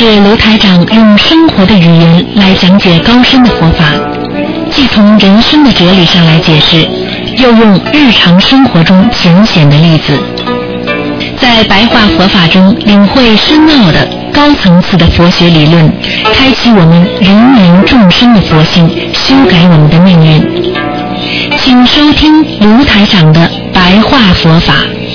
是卢台长用生活的语言来讲解高深的佛法，既从人生的哲理上来解释，又用日常生活中浅显的例子，在白话佛法中领会深奥的高层次的佛学理论，开启我们芸芸众生的佛性，修改我们的命运。请收听卢台长的白话佛法。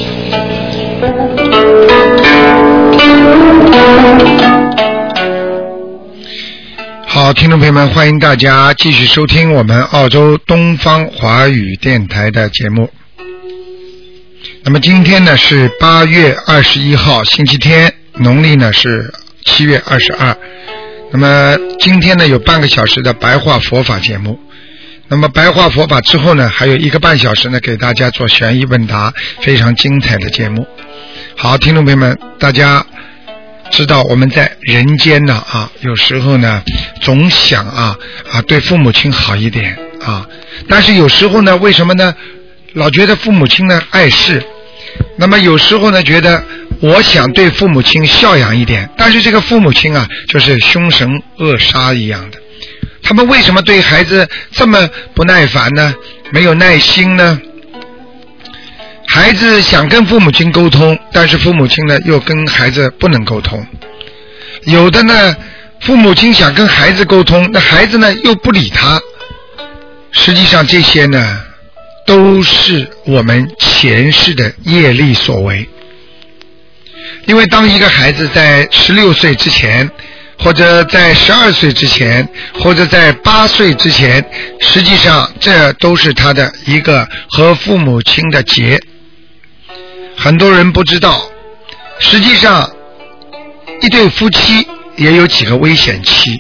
好，听众朋友们，欢迎大家继续收听我们澳洲东方华语电台的节目。那么今天呢是8月21号星期天，农历呢是7月22。那么今天呢有半个小时的白话佛法节目。那么白话佛法之后呢，还有1个半小时呢给大家做悬疑问答，非常精彩的节目。好，听众朋友们，大家知道我们在人间呢有时候呢总想对父母亲好一点但是有时候呢为什么呢老觉得父母亲呢碍事，那么有时候呢觉得我想对父母亲孝养一点，但是这个父母亲就是凶神恶煞一样的，他们为什么对孩子这么不耐烦呢，没有耐心呢？孩子想跟父母亲沟通，但是父母亲呢又跟孩子不能沟通。有的呢父母亲想跟孩子沟通，那孩子呢又不理他。实际上这些呢都是我们前世的业力所为。因为当一个孩子在16岁之前，或者在12岁之前，或者在8岁之前，实际上这都是他的一个和父母亲的结。很多人不知道，实际上一对夫妻也有几个危险期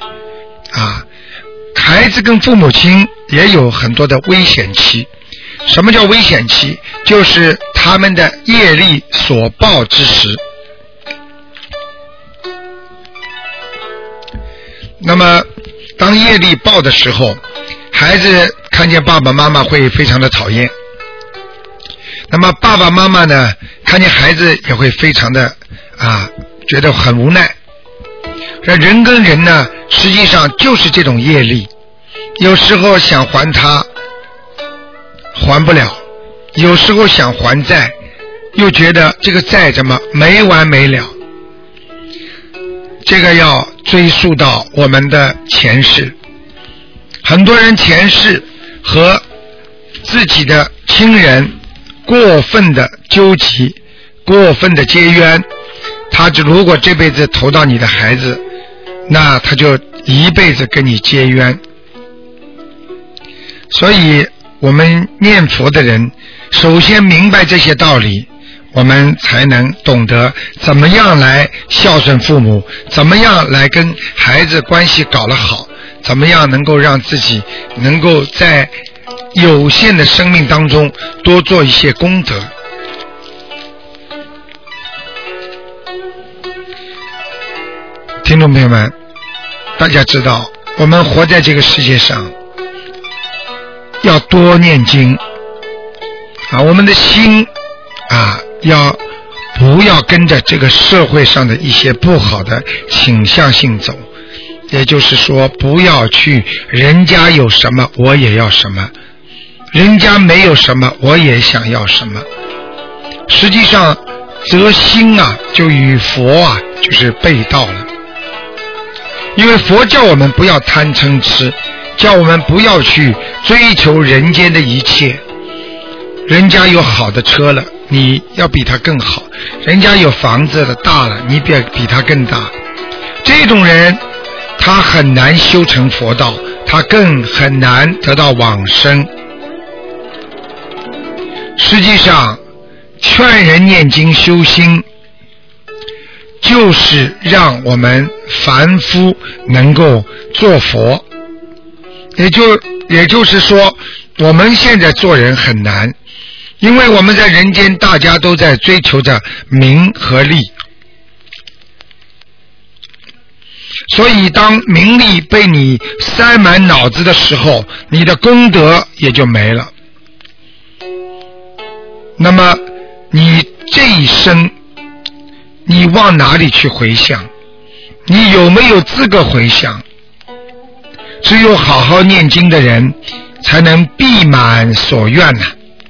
孩子跟父母亲也有很多的危险期。什么叫危险期？就是他们的业力所报之时。那么当业力报的时候，孩子看见爸爸妈妈会非常的讨厌，那么爸爸妈妈呢看见孩子也会非常的觉得很无奈。人跟人呢实际上就是这种业力，有时候想还他还不了，有时候想还债又觉得这个债怎么没完没了。这个要追溯到我们的前世，很多人前世和自己的亲人过分的纠集，过分的结冤，他如果这辈子投到你的孩子，那他就一辈子跟你结冤。所以我们念佛的人首先明白这些道理，我们才能懂得怎么样来孝顺父母，怎么样来跟孩子关系搞得好，怎么样能够让自己能够在有限的生命当中多做一些功德。听众朋友们，大家知道我们活在这个世界上要多念经我们的心不要跟着这个社会上的一些不好的倾向性走，也就是说不要去人家有什么我也要什么，人家没有什么我也想要什么。实际上则心就与佛就是背道了。因为佛叫我们不要贪嗔痴，叫我们不要去追求人间的一切。人家有好的车了，你要比他更好，人家有房子的大了，你比他更大。这种人他很难修成佛道，他更很难得到往生。实际上劝人念经修心，就是让我们凡夫能够做佛。也就是说我们现在做人很难，因为我们在人间大家都在追求着名和利，所以当名利被你塞满脑子的时候，你的功德也就没了。那么你这一生你往哪里去回向？ 你有没有资格回向？只有好好念经的人才能必满所愿呐。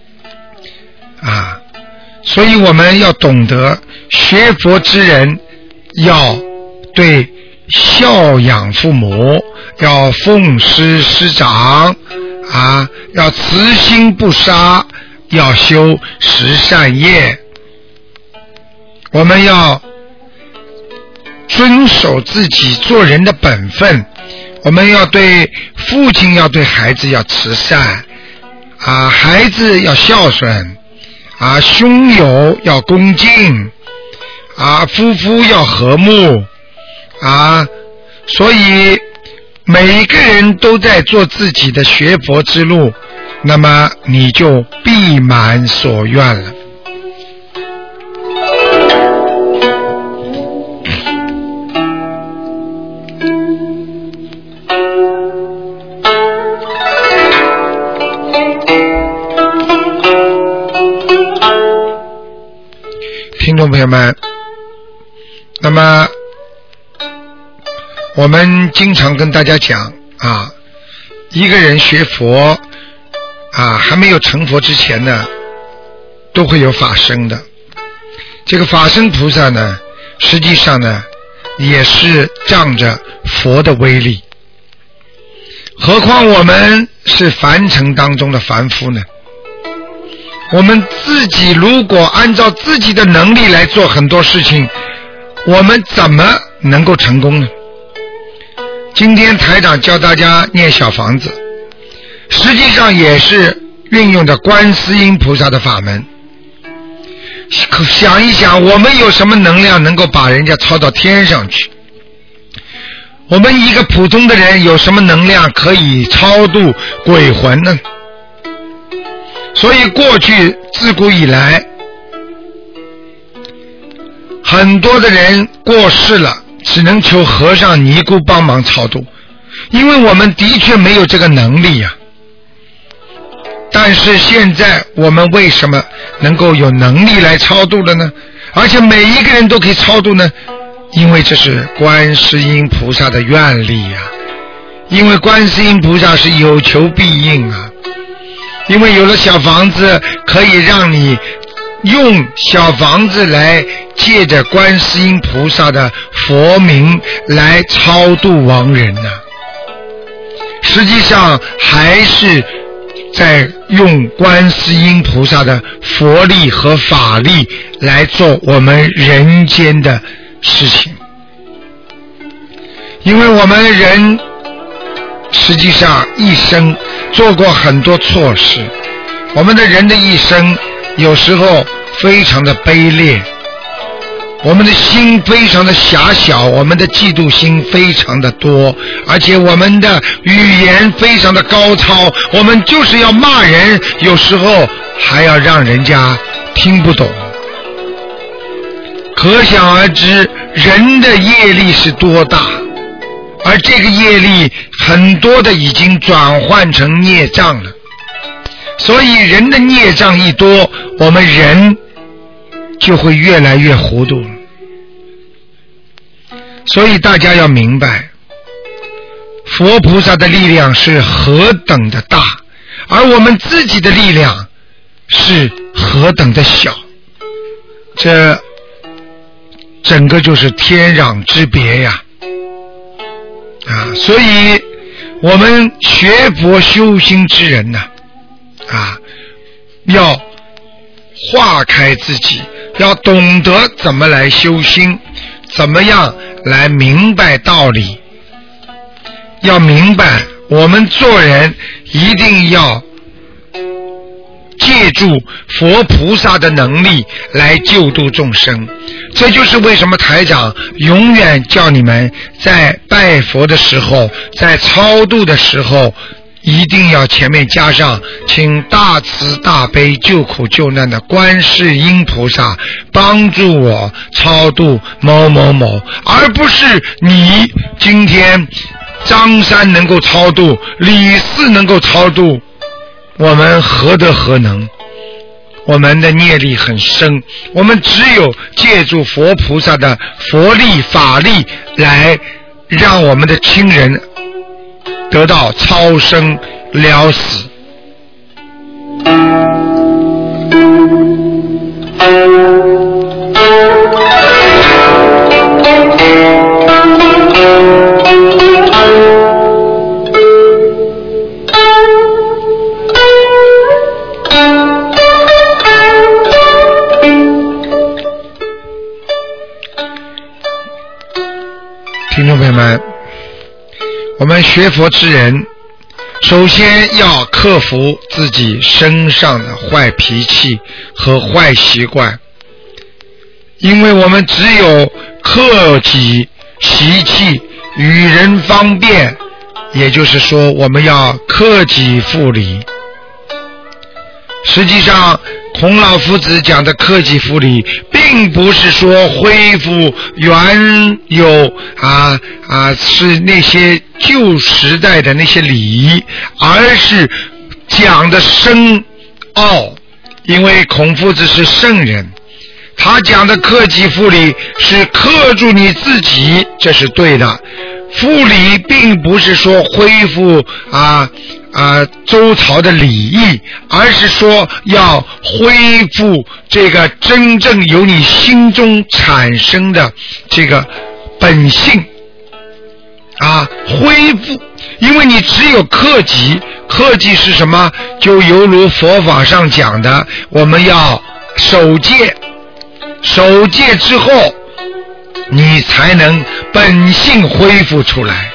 所以我们要懂得学佛之人要对孝养父母，要奉师师长要慈心不杀，要修十善业。我们要遵守自己做人的本分，我们要对父亲要对孩子要慈善孩子要孝顺兄友要恭敬夫妇要和睦所以每个人都在做自己的学佛之路，那么你就必满所愿了。听众朋友们，那么我们经常跟大家讲一个人学佛还没有成佛之前呢，都会有法身的。这个法身菩萨呢，实际上呢也是仗着佛的威力，何况我们是凡尘当中的凡夫呢？我们自己如果按照自己的能力来做很多事情，我们怎么能够成功呢？今天台长教大家念小房子，实际上也是运用着观世音菩萨的法门。想一想，我们有什么能量能够把人家抄到天上去？我们一个普通的人有什么能量可以超度鬼魂呢？所以过去自古以来，很多的人过世了，只能求和尚尼姑帮忙超度，因为我们的确没有这个能力但是现在我们为什么能够有能力来超度了呢？而且每一个人都可以超度呢？因为这是观世音菩萨的愿力因为观世音菩萨是有求必应因为有了小房子，可以让你用小房子来借着观世音菩萨的佛名来超度亡人实际上还是在用观世音菩萨的佛力和法力来做我们人间的事情。因为我们人实际上一生做过很多错事，我们的人的一生有时候非常的卑劣，我们的心非常的狭小，我们的嫉妒心非常的多，而且我们的语言非常的高超，我们就是要骂人，有时候还要让人家听不懂。可想而知人的业力是多大，而这个业力很多的已经转换成孽障了。所以人的孽障一多，我们人就会越来越糊涂了。所以大家要明白，佛菩萨的力量是何等的大，而我们自己的力量是何等的小，这整个就是天壤之别呀！所以我们学佛修心之人要化开自己，要懂得怎么来修心，怎么样来明白道理。要明白我们做人一定要借助佛菩萨的能力来救度众生。这就是为什么台长永远叫你们在拜佛的时候，在超度的时候，一定要前面加上请大慈大悲救苦救难的观世音菩萨帮助我超度某某某，而不是你今天张三能够超度，李四能够超度，我们何德何能？ 我们的业力很深，我们只有借助佛菩萨的佛力法力来让我们的亲人得到超生了死。听众朋友们，我们学佛之人首先要克服自己身上的坏脾气和坏习惯，因为我们只有克己习气，与人方便，也就是说我们要克己复礼。实际上孔老夫子讲的克己复礼并不是说恢复原有是那些旧时代的那些礼仪，而是讲的深奥。因为孔夫子是圣人，他讲的克己复礼是克住你自己，这是对的。复礼并不是说恢复周朝的礼仪，而是说要恢复这个真正由你心中产生的这个本性恢复。因为你只有克己，克己是什么？就犹如佛法上讲的，我们要守戒，守戒之后你才能本性恢复出来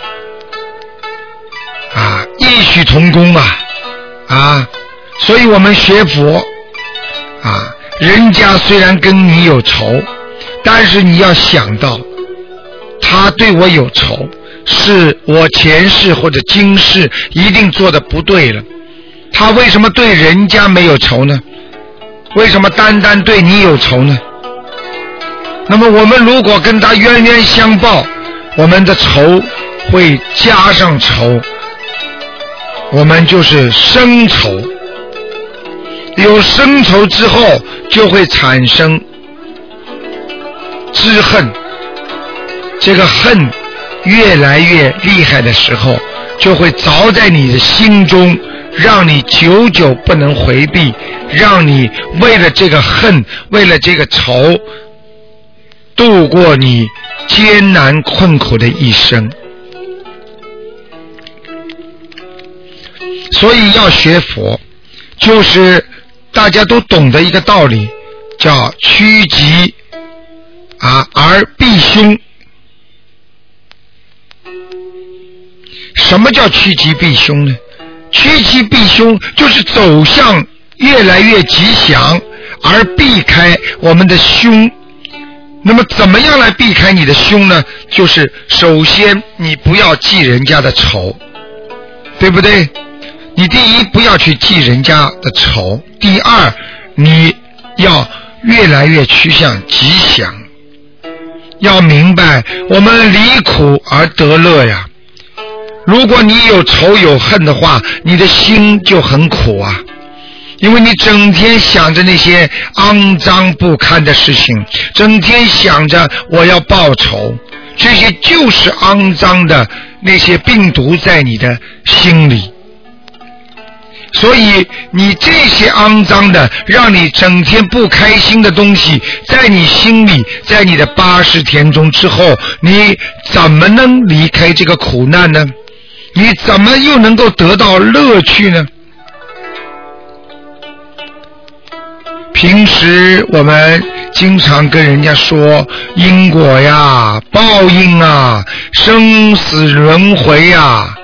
异曲同工所以我们学佛人家虽然跟你有仇，但是你要想到他对我有仇，是我前世或者今世一定做的不对了。他为什么对人家没有仇呢？为什么单单对你有仇呢？那么我们如果跟他冤冤相报，我们的仇会加上仇，我们就是生仇。有生仇之后就会产生知恨，这个恨越来越厉害的时候，就会凿在你的心中，让你久久不能回避，让你为了这个恨，为了这个仇，度过你艰难困苦的一生。所以要学佛，就是大家都懂得一个道理，叫趋吉而避凶。什么叫趋吉避凶呢？趋吉避凶就是走向越来越吉祥，而避开我们的凶。那么怎么样来避开你的凶呢？就是首先你不要记人家的仇，对不对？你第一不要去记人家的仇，第二你要越来越趋向吉祥。要明白我们离苦而得乐呀。如果你有仇有恨的话，你的心就很苦因为你整天想着那些肮脏不堪的事情，整天想着我要报仇，这些就是肮脏的那些病毒在你的心里。所以你这些肮脏的让你整天不开心的东西在你心里，在你的80田中之后，你怎么能离开这个苦难呢？你怎么又能够得到乐趣呢？平时我们经常跟人家说因果呀，报应生死轮回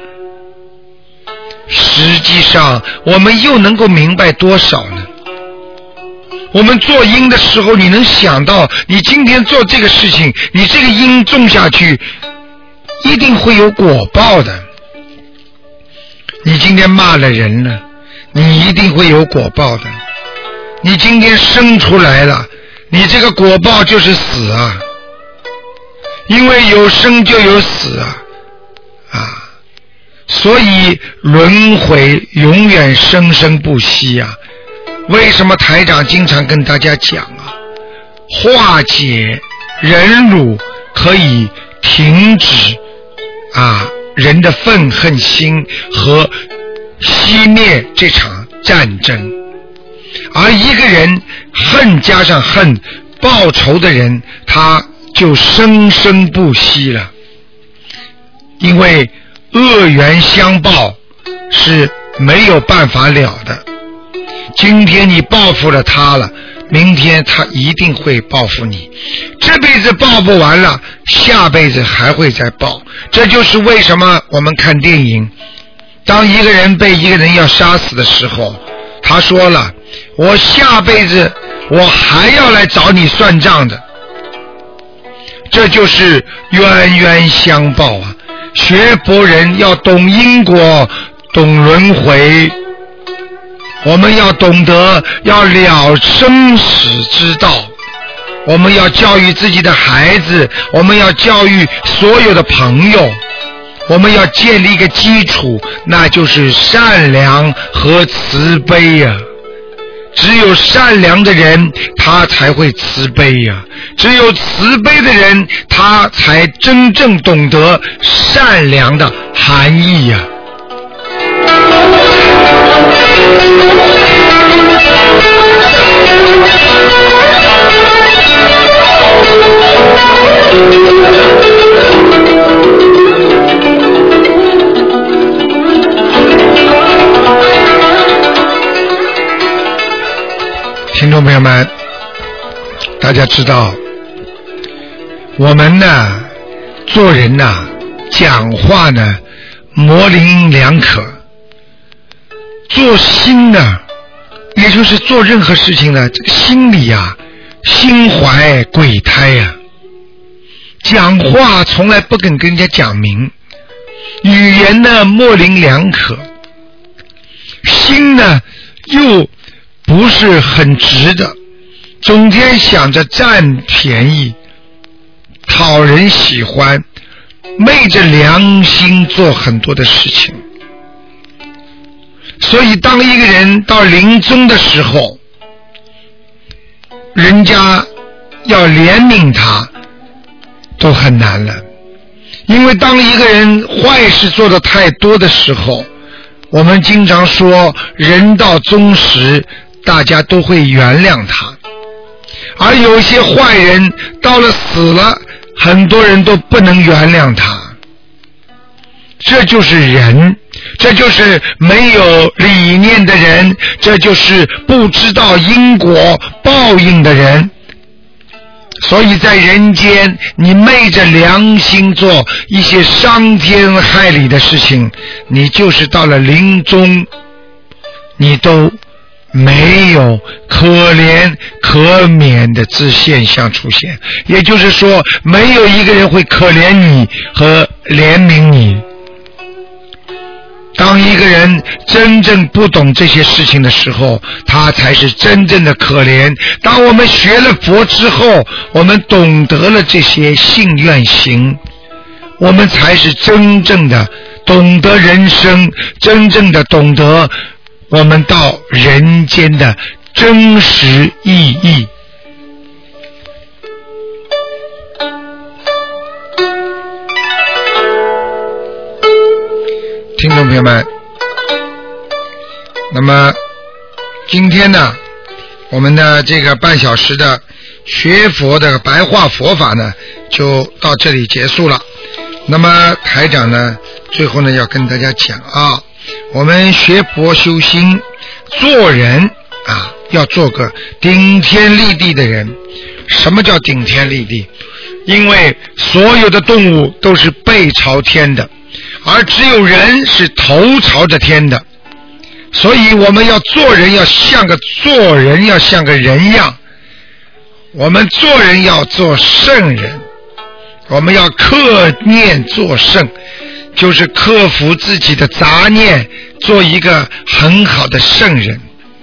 实际上我们又能够明白多少呢？我们做因的时候，你能想到你今天做这个事情，你这个因种下去一定会有果报的。你今天骂了人了，你一定会有果报的。你今天生出来了，你这个果报就是死因为有生就有死所以轮回永远生生不息为什么台长经常跟大家讲啊，化解忍辱可以停止人的愤恨心和熄灭这场战争。而一个人恨加上恨，报仇的人他就生生不息了，因为恶缘相报是没有办法了的。今天你报复了他了，明天他一定会报复你，这辈子报不完了，下辈子还会再报。这就是为什么我们看电影，当一个人被一个人要杀死的时候，他说了，我下辈子我还要来找你算账的。这就是冤冤相报啊！学佛人要懂因果，懂轮回，我们要懂得要了生死之道，我们要教育自己的孩子，我们要教育所有的朋友，我们要建立一个基础，那就是善良和慈悲呀。只有善良的人他才会慈悲呀，只有慈悲的人他才真正懂得善良的含义呀。听众朋友们，大家知道我们呢做人呢讲话呢模棱两可，做心呢也就是做任何事情呢，这个心里啊心怀鬼胎啊，讲话从来不跟人家讲明，语言呢模棱两可，心呢又不是很直的，整天想着占便宜讨人喜欢，昧着良心做很多的事情。所以当一个人到临终的时候，人家要怜悯他都很难了。因为当一个人坏事做得太多的时候，我们经常说人到终时大家都会原谅他，而有些坏人到了死了，很多人都不能原谅他。这就是人，这就是没有理念的人，这就是不知道因果报应的人。所以在人间你昧着良心做一些伤天害理的事情，你就是到了临终你都没有可怜可悯的现象出现，也就是说没有一个人会可怜你和怜悯你。当一个人真正不懂这些事情的时候，他才是真正的可怜。当我们学了佛之后，我们懂得了这些信愿行，我们才是真正的懂得人生，真正的懂得我们到人间的真实意义。听众朋友们，那么今天呢，我们的这个半小时的学佛的白话佛法呢就到这里结束了。那么台长呢最后呢要跟大家讲啊，我们学佛修心做人啊要做个顶天立地的人。什么叫顶天立地？因为所有的动物都是背朝天的，而只有人是头朝着天的。所以我们要做人要像个人样，我们做人要做圣人，我们要克念做圣，就是克服自己的杂念，做一个很好的圣人。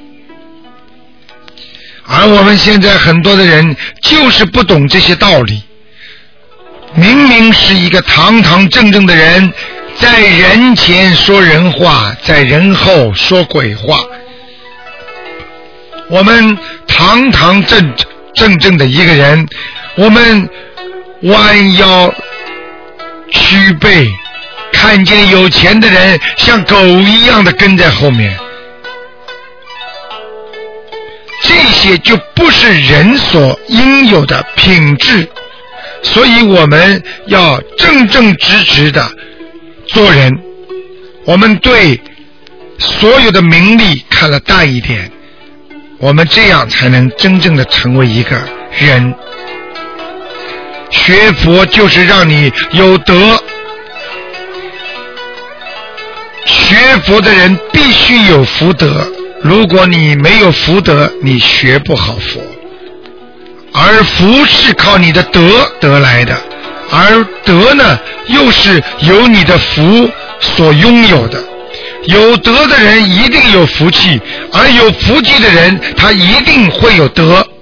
而我们现在很多的人就是不懂这些道理，明明是一个堂堂正正的人，在人前说人话，在人后说鬼话。 我们堂堂正正的一个人，我们弯腰屈背，看见有钱的人像狗一样的跟在后面，这些就不是人所应有的品质。所以我们要正正直直的做人，我们对所有的名利看了淡一点，我们这样才能真正的成为一个人。学佛就是让你有德，学佛的人必须有福德，如果你没有福德，你学不好佛。而福是靠你的德得来的，而德呢又是由你的福所拥有的。有德的人一定有福气，而有福气的人他一定会有德。